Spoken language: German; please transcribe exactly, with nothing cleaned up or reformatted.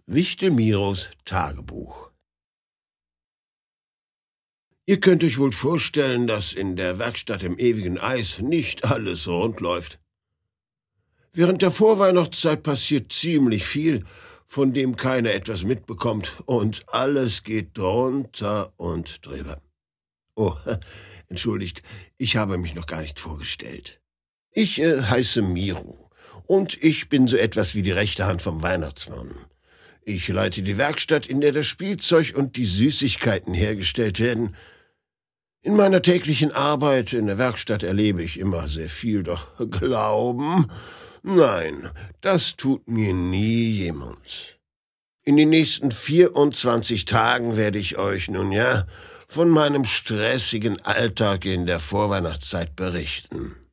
Wichtelmiros Tagebuch. Ihr könnt euch wohl vorstellen, dass in der Werkstatt im ewigen Eis nicht alles rund läuft. Während der Vorweihnachtszeit passiert ziemlich viel, von dem keiner etwas mitbekommt, und alles geht drunter und drüber. Oh, entschuldigt, ich habe mich noch gar nicht vorgestellt. Ich äh, heiße Miro, und ich bin so etwas wie die rechte Hand vom Weihnachtsmann. Ich leite die Werkstatt, in der das Spielzeug und die Süßigkeiten hergestellt werden. In meiner täglichen Arbeit in der Werkstatt erlebe ich immer sehr viel, doch glauben? Nein, das tut mir nie jemand. In den nächsten vierundzwanzig Tagen werde ich euch nun ja von meinem stressigen Alltag in der Vorweihnachtszeit berichten.